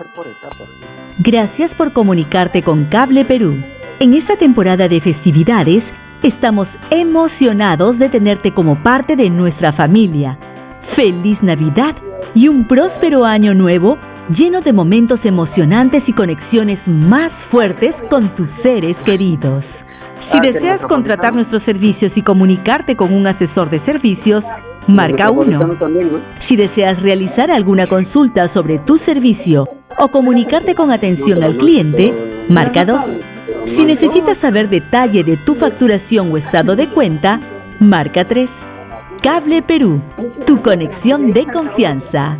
hacer por etapas. Gracias por comunicarte con Cable Perú. En esta temporada de festividades, estamos emocionados de tenerte como parte de nuestra familia. ¡Feliz Navidad y un próspero año nuevo lleno de momentos emocionantes y conexiones más fuertes con tus seres queridos! Si deseas contratar nuestros servicios y comunicarte con un asesor de servicios, marca 1. Si deseas realizar alguna consulta sobre tu servicio o comunicarte con atención al cliente, marca 2. Si necesitas saber detalle de tu facturación o estado de cuenta, marca 3. Cable Perú, tu conexión de confianza.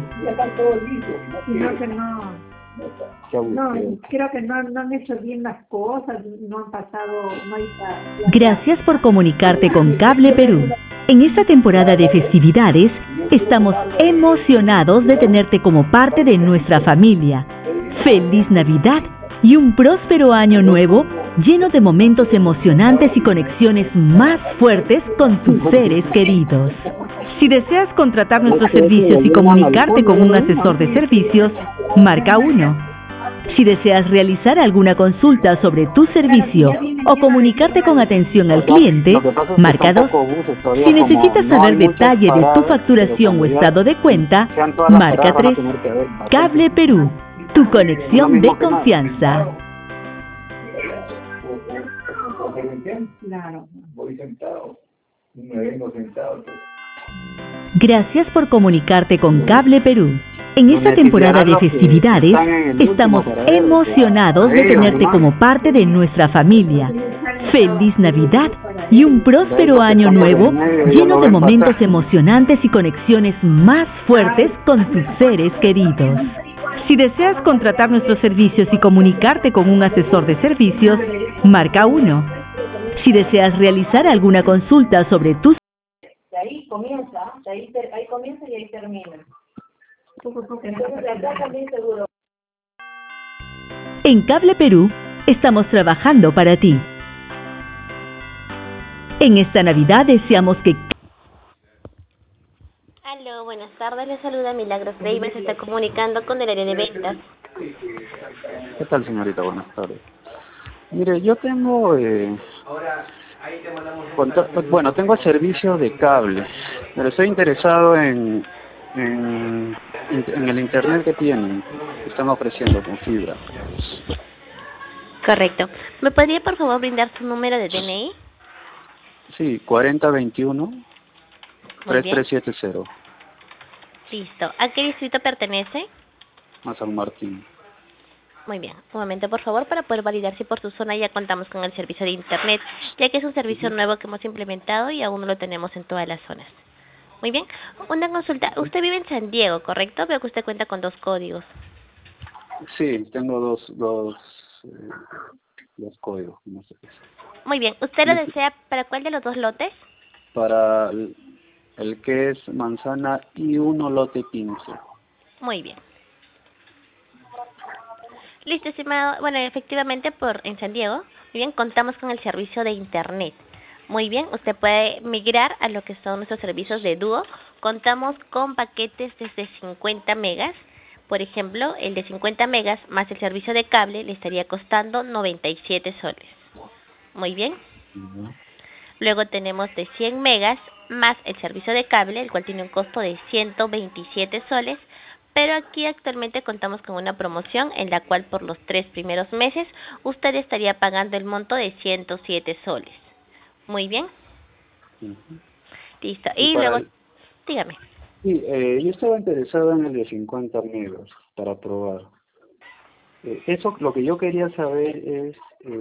Creo que no han hecho bien las cosas, no han pasado, no hay... Gracias por comunicarte con Cable Perú. En esta temporada de festividades, estamos emocionados de tenerte como parte de nuestra familia. ¡Feliz Navidad y un próspero año nuevo lleno de momentos emocionantes y conexiones más fuertes con tus seres queridos! Si deseas contratar nuestros servicios y comunicarte con un asesor de servicios, marca 1. Si deseas realizar alguna consulta sobre tu servicio o comunicarte con atención al cliente, marca 2. Si necesitas saber detalle de tu facturación o estado de cuenta, marca 3. Cable Perú, tu conexión de confianza. Voy sentado, me vengo sentado. Gracias por comunicarte con Cable Perú. En esta temporada de festividades, estamos emocionados de tenerte como parte de nuestra familia. ¡Feliz Navidad y un próspero año nuevo lleno de momentos emocionantes y conexiones más fuertes con tus seres queridos! Si deseas contratar nuestros servicios y comunicarte con un asesor de servicios, marca 1. Si deseas realizar alguna consulta sobre tus... Ahí comienza y ahí termina. Entonces acá también seguro. En Cable Perú, estamos trabajando para ti. En esta Navidad deseamos que... Aló, buenas tardes, les saluda Milagros Reyes, se está comunicando con el área de ventas. ¿Qué tal, señorita? Buenas tardes. Mire, yo tengo... tengo servicio de cable, pero estoy interesado en el internet que tienen, que están ofreciendo con fibra. Correcto. ¿Me podría por favor brindar su número de DNI? Sí, 4021-3370. Listo. ¿A qué distrito pertenece? A San Martín. Muy bien. Un momento, por favor, para poder validar si por su zona ya contamos con el servicio de internet, ya que es un servicio nuevo que hemos implementado y aún no lo tenemos en todas las zonas. Muy bien. Una consulta. Usted vive en San Diego, ¿correcto? Veo que usted cuenta con 2 códigos. Sí, tengo dos códigos. No sé qué es. Muy bien. ¿Usted lo desea para cuál de los 2 lotes? Para el que es manzana y 1 lote 15. Muy bien. Listo, estimado. Bueno, efectivamente, en San Diego, muy bien, contamos con el servicio de internet. Muy bien, usted puede migrar a lo que son nuestros servicios de dúo. Contamos con paquetes desde 50 megas. Por ejemplo, el de 50 megas más el servicio de cable le estaría costando 97 soles. Muy bien. Luego tenemos de 100 megas más el servicio de cable, el cual tiene un costo de 127 soles. Pero aquí actualmente contamos con una promoción en la cual por los 3 primeros meses usted estaría pagando el monto de 107 soles. Muy bien. Listo. Y luego, dígame. Sí, yo estaba interesado en el de 50 megas para probar. Eso, lo que yo quería saber es,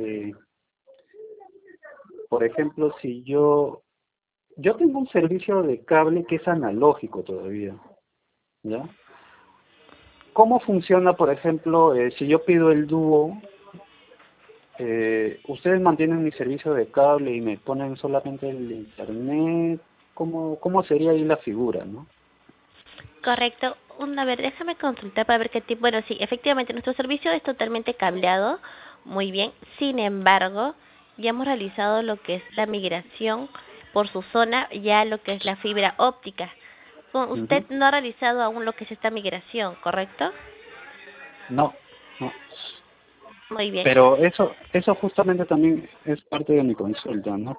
por ejemplo, si yo tengo un servicio de cable que es analógico todavía, ¿ya? ¿Cómo funciona, por ejemplo, si yo pido el dúo? ¿Ustedes mantienen mi servicio de cable y me ponen solamente el internet? ¿Cómo sería ahí la figura, no? Correcto. A ver, déjame consultar para ver qué tipo... Bueno, sí, efectivamente, nuestro servicio es totalmente cableado. Muy bien. Sin embargo, ya hemos realizado lo que es la migración por su zona, ya lo que es la fibra óptica. Usted no ha realizado aún lo que es esta migración, ¿correcto? No, no. Muy bien. Pero eso justamente también es parte de mi consulta, ¿no?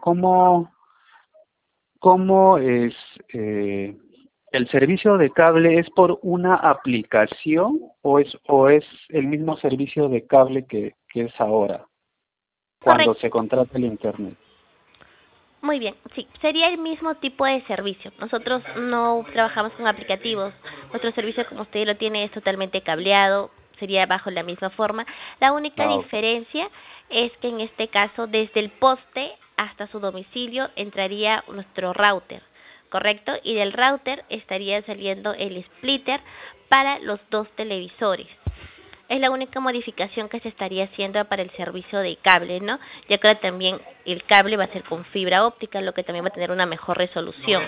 ¿Cómo es el servicio de cable es por una aplicación o es el mismo servicio de cable que es ahora cuando Correcto. se contrata el internet? Muy bien, sí, sería el mismo tipo de servicio. Nosotros no trabajamos con aplicativos. Nuestro servicio, como usted lo tiene, es totalmente cableado, sería bajo la misma forma. La única Ah, ok. diferencia es que en este caso, desde el poste hasta su domicilio entraría nuestro router, ¿correcto? Y del router estaría saliendo el splitter para los dos televisores. Es la única modificación que se estaría haciendo para el servicio de cable, ¿no? Ya que ahora también el cable va a ser con fibra óptica, lo que también va a tener una mejor resolución.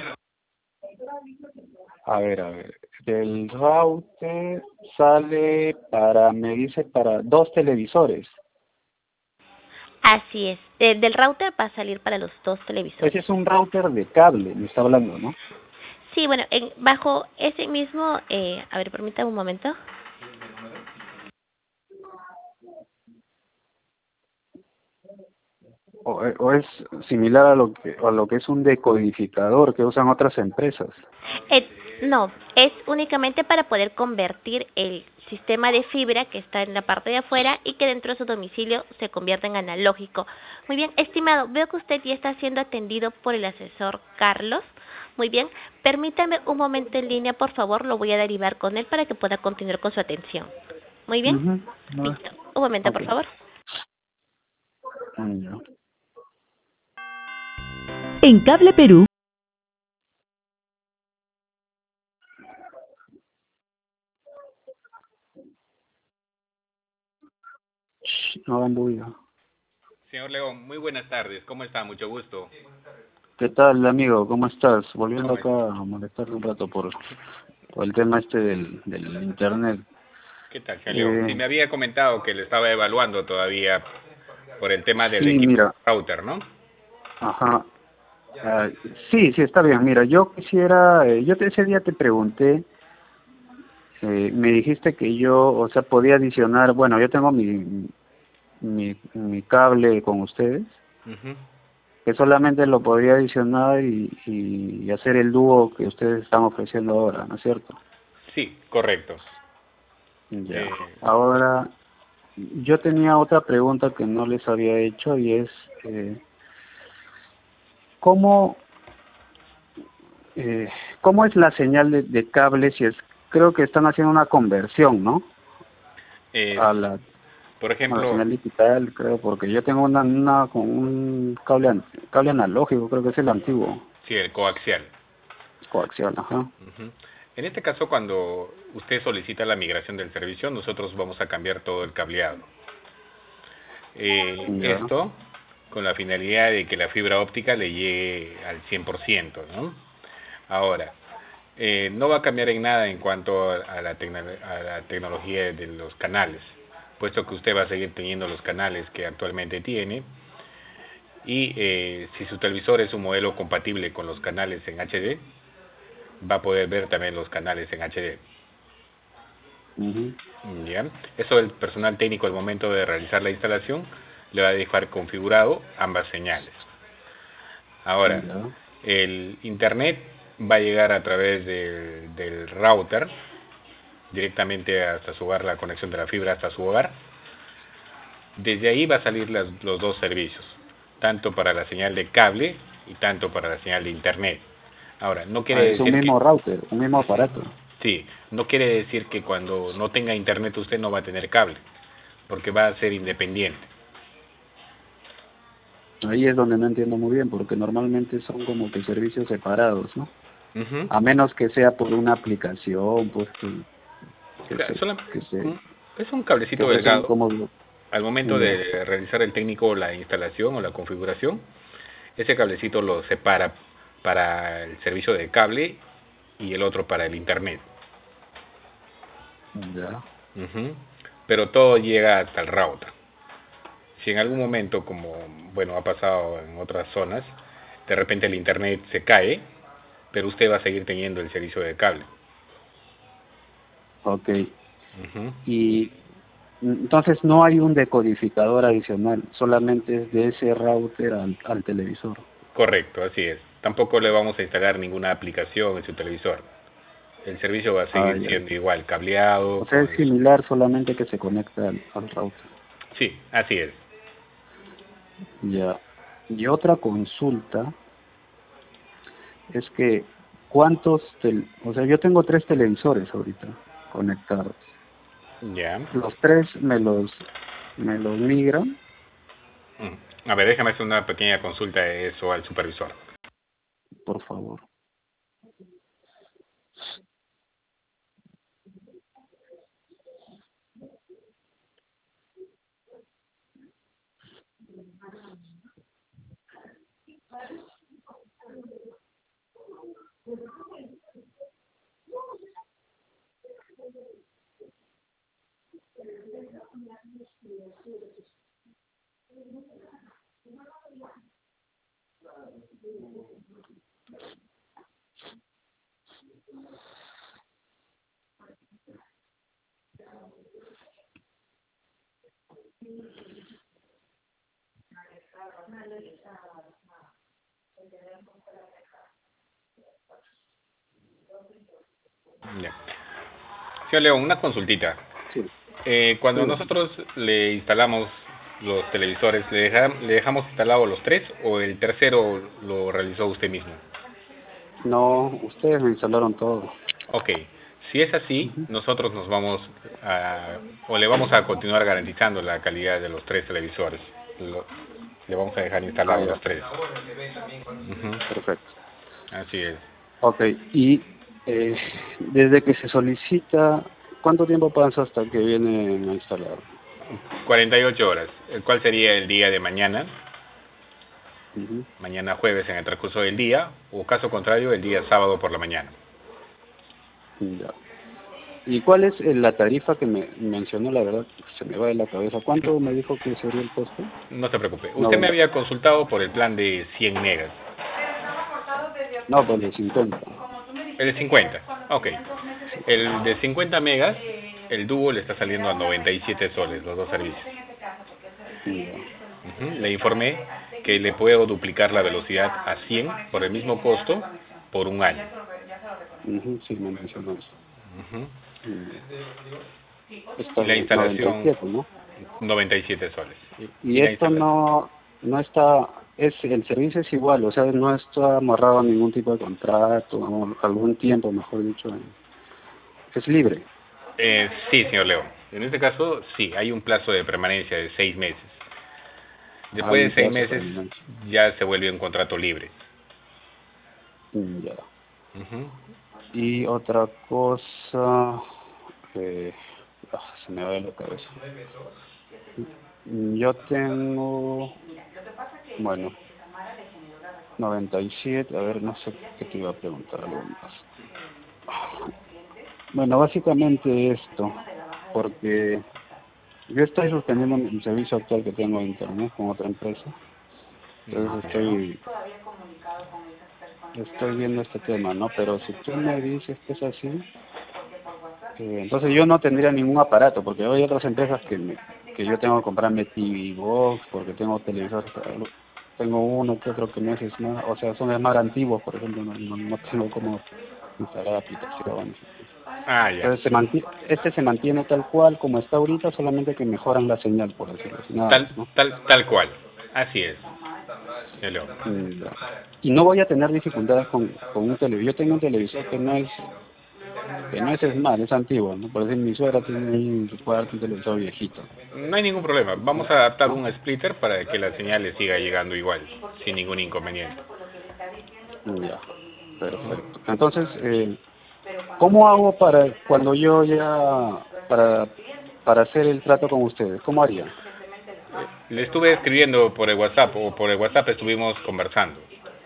A ver. Del router sale para, me dice, para 2 televisores. Así es. Del router va a salir para los dos Ese televisores. es un router de cable, me está hablando, ¿no? Sí, bueno, bajo ese mismo, a ver, permítame un momento. O es similar a lo que es un decodificador que usan otras empresas. No, es únicamente para poder convertir el sistema de fibra que está en la parte de afuera y que dentro de su domicilio se convierta en analógico. Muy bien, estimado, veo que usted ya está siendo atendido por el asesor Carlos. Muy bien, permítame un momento en línea, por favor, lo voy a derivar con él para que pueda continuar con su atención. Muy bien, Ujú, no, listo. Un momento, ok. por favor. Ya. En Cable Perú, No hagan bulla. Señor León, muy buenas tardes. ¿Cómo está? Mucho gusto. ¿Qué tal, amigo? ¿Cómo estás? Volviendo ¿Cómo es? acá a molestarle un rato por el tema este del internet. ¿Qué tal, señor León? Sí, me había comentado que le estaba evaluando todavía por el tema del Sí, equipo mira, router, ¿no? ajá. Ah, sí, está bien. Mira, yo quisiera, ese día te pregunté, me dijiste que yo, o sea, podía adicionar, bueno, yo tengo mi cable con ustedes, Ujú. que solamente lo podría adicionar y hacer el dúo que ustedes están ofreciendo ahora, ¿no es cierto? Sí, correcto. Ya. Eh, Ahora, yo tenía otra pregunta que no les había hecho y es, eh, ¿cómo, eh, ¿cómo es la señal de cable si es, creo que están haciendo una conversión, ¿no? es, A la, por a la ejemplo, señal digital, creo, porque yo tengo una con un cable analógico, creo que es el antiguo, sí, el coaxial. coaxial, ajá. Ujú. En este caso, cuando usted solicita la migración del servicio, nosotros vamos a cambiar todo el cableado. Ya. Esto con la finalidad de que la fibra óptica le llegue al 100%, ¿no? Ahora, no va a cambiar en nada en cuanto a la tecnología de los canales, puesto que usted va a seguir teniendo los canales que actualmente tiene y si su televisor es un modelo compatible con los canales en HD, va a poder ver también los canales en HD. Ujú. ¿Ya? Eso el personal técnico al momento de realizar la instalación le va a dejar configurado ambas señales. Ahora, Ya. el internet va a llegar a través del router directamente hasta su hogar, la conexión de la fibra hasta su hogar. Desde ahí va a salir los dos servicios, tanto para la señal de cable y tanto para la señal de internet. Ahora, no Ah, quiere es un decir que mismo router, un mismo aparato. sí, no quiere decir que cuando no tenga internet usted no va a tener cable, porque va a ser independiente. Ahí es donde no entiendo muy bien, porque normalmente son como que servicios separados, ¿no? Ujú. A menos que sea por una aplicación, pues que Claro, se, que se, es un que cablecito ofrecen delgado. como Al momento ya. de realizar el técnico la instalación o la configuración, ese cablecito lo separa para el servicio de cable y el otro para el internet. Ya. Ujú. Pero todo llega hasta el router. Si en algún momento, como bueno ha pasado en otras zonas, de repente el internet se cae, pero usted va a seguir teniendo el servicio de cable. Ok. Ujú. Y Entonces no hay un decodificador adicional, solamente es de ese router al televisor. Correcto, así es. Tampoco le vamos a instalar ninguna aplicación en su televisor. El servicio va a seguir siendo igual, cableado. O sea, es similar, solamente que se conecta al router. Sí, así es. Ya. Y otra consulta es que o sea, yo tengo 3 televisores ahorita conectados. Ya. Los 3 me los migran. A ver, déjame hacer una pequeña consulta de eso al supervisor. Por favor. Ya. Señor León, una consultita. Sí. Cuando nosotros le instalamos los televisores, ¿le dejamos instalados los 3 o el tercero lo realizó usted mismo? No, ustedes me instalaron todo. Ok. Si es así, nosotros nos vamos o le vamos a continuar garantizando la calidad de los 3 televisores. Le vamos a dejar instalados los 3. Perfecto. Así es. Ok, y desde que se solicita, ¿cuánto tiempo pasa hasta que vienen a instalar? 48 horas, el cual sería el día de mañana, mañana jueves en el transcurso del día, o caso contrario, el día sábado por la mañana. Ya. ¿Y cuál es la tarifa que me mencionó? La verdad, se me va de la cabeza. ¿Cuánto me dijo que sería el costo? No se preocupe. Usted me había consultado por el plan de 100 megas. No, pues de 50. El de 50, ok. El de 50 megas, el dúo le está saliendo a 97 soles, los dos servicios. Le informé que le puedo duplicar la velocidad a 100 por el mismo costo por un año. Sí, me mencionó eso. La instalación 97, ¿no? 97 soles. Y esto no está, el servicio es igual, o sea, no está amarrado a ningún tipo de contrato, o algún tiempo, mejor dicho, es libre. Sí, señor León. En este caso, sí, hay un plazo de permanencia de 6 meses. Después de 6 meses ya se vuelve un contrato libre. Ya. Y otra cosa, se me va de la cabeza. Yo tengo, bueno, 97, a ver, no sé qué te iba a preguntar, algo más. Bueno, básicamente esto, porque yo estoy suspendiendo el servicio actual que tengo de internet con otra empresa. Entonces estoy viendo este tema, ¿no? Pero si tú me dices que es así, entonces yo no tendría ningún aparato, porque hay otras empresas que yo tengo que comprarme TV Box, porque tengo televisores, tengo uno que otro que no es Smart, o sea, son Smart antiguos, por ejemplo, no tengo como instalar aplicaciones. Ya. Entonces este se mantiene tal cual como está ahorita, solamente que mejoran la señal, por decirlo así. Tal cual, así es. Y no voy a tener dificultades con un televisor. Yo tengo un televisor que no es Smart, es antiguo, ¿no? Por decir, mi suegra tiene ahí en su cuarto un televisor viejito. No hay ningún problema. Vamos a adaptar un splitter para que la señal le siga llegando igual, sin ningún inconveniente. Ya, perfecto. Entonces, ¿cómo hago para cuando yo ya para hacer el trato con ustedes? ¿Cómo haría? Le estuve escribiendo por el WhatsApp, o por el WhatsApp estuvimos conversando.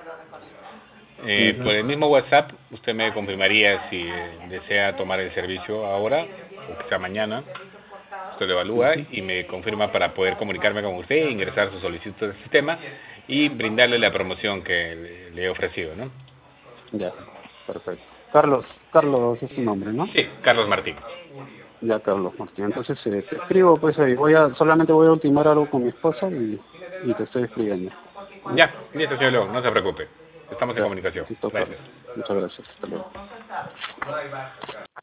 Por el mismo WhatsApp, usted me confirmaría si desea tomar el servicio ahora, o quizá mañana. Usted lo evalúa y me confirma para poder comunicarme con usted, ingresar su solicitud al sistema y brindarle la promoción que le he ofrecido, ¿no? Ya, perfecto. Carlos es su nombre, ¿no? Sí, Carlos Martín. Ya, Carlos Martín. Entonces te escribo, pues ahí. Solamente voy a ultimar algo con mi esposa y te estoy escribiendo. Ya, listo, señor León, no se preocupe. Estamos en Ya, comunicación. listo, Gracias. Carlos. Muchas gracias. Hasta luego.